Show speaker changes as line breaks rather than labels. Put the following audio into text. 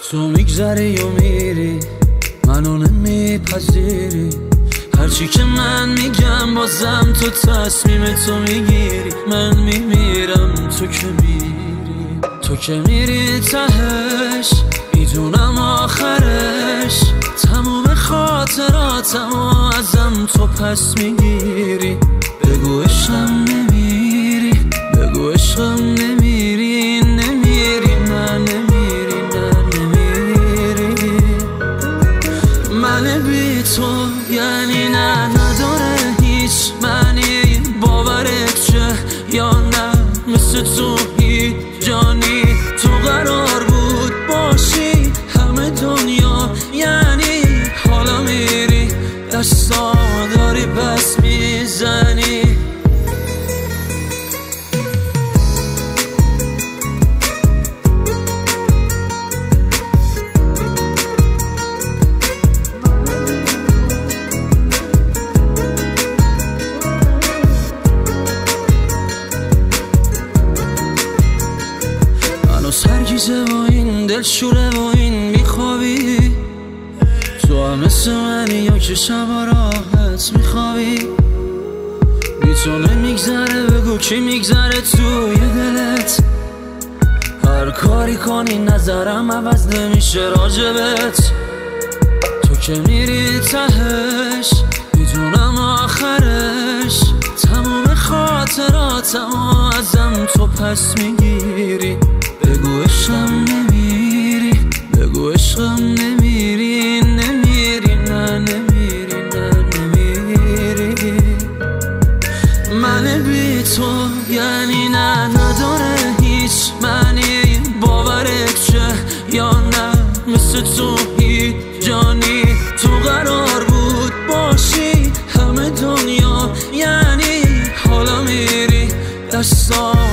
تو میگذری و میری، منو نمیپذیری. هرچی که من میگم بازم تو تصمیم تو میگیری. من میمیرم تو که میری، تو که میری تهش، میدونم آخرش تموم خاطراتمو ازم تو پس میگیری. بگو عشقم نمیری، بگو عشقم نمیری، نمیری نه نمیری نه نمیری. من بی تو یعنی نه، نداره هیچ معنی. باورت چه یا نه، مثل تو هیچ جانی تو قرار بود باشی همه دنیا. یعنی حالا میری دستا داری پس میزنی. سرگیزه و این دلشوره و این میخوابی. تو هم مثل منی یا که شبا راحت میخوابی. بی تو نمیگذره، بگو کی میگذره توی دلت. هر کاری کنی نظرم عوض نمیشه راجبت. تو که میری تهش، میدونم آخرش تموم خاطراتمو ازم تو پس میگیری. بگو عشقم نمیری، بگو عشقم نمیری، نمیری نه نمیری نه نمیری. من بی تو یعنی نه، نداره هیچ معنی. باورت چه یا نه، مثل تو هیچ جانی تو قرار بود باشی همه دنیا. یعنی حالا میری دستا